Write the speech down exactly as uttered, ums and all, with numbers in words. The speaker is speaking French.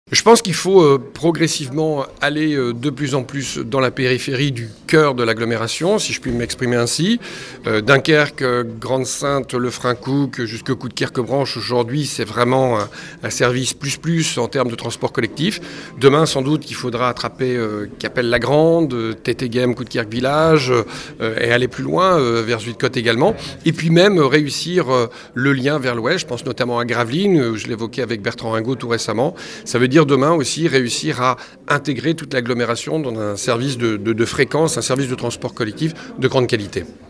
Je pense qu'il faut euh, progressivement aller euh, de plus en plus dans la périphérie du cœur de l'agglomération, si je puis m'exprimer ainsi. Euh, Dunkerque, euh, Grande-Sainte, Lefrancouc, jusqu'au Coudekerque-Branche, aujourd'hui, c'est vraiment un, un service plus plus en termes de transport collectif. Demain, sans doute, qu'il faudra attraper euh, Capelle-la-Grande, euh, Tétéghem, Coudekerque-Village, euh, et aller plus loin, euh, vers Zuidcote également. Et puis même euh, réussir euh, le lien vers l'ouest. Je pense notamment à Gravelines, euh, je l'évoquais avec Bertrand Ringot tout récemment. Ça veut dire demain aussi réussir à intégrer toute l'agglomération dans un service de, de, de fréquence, un service de transport collectif de grande qualité.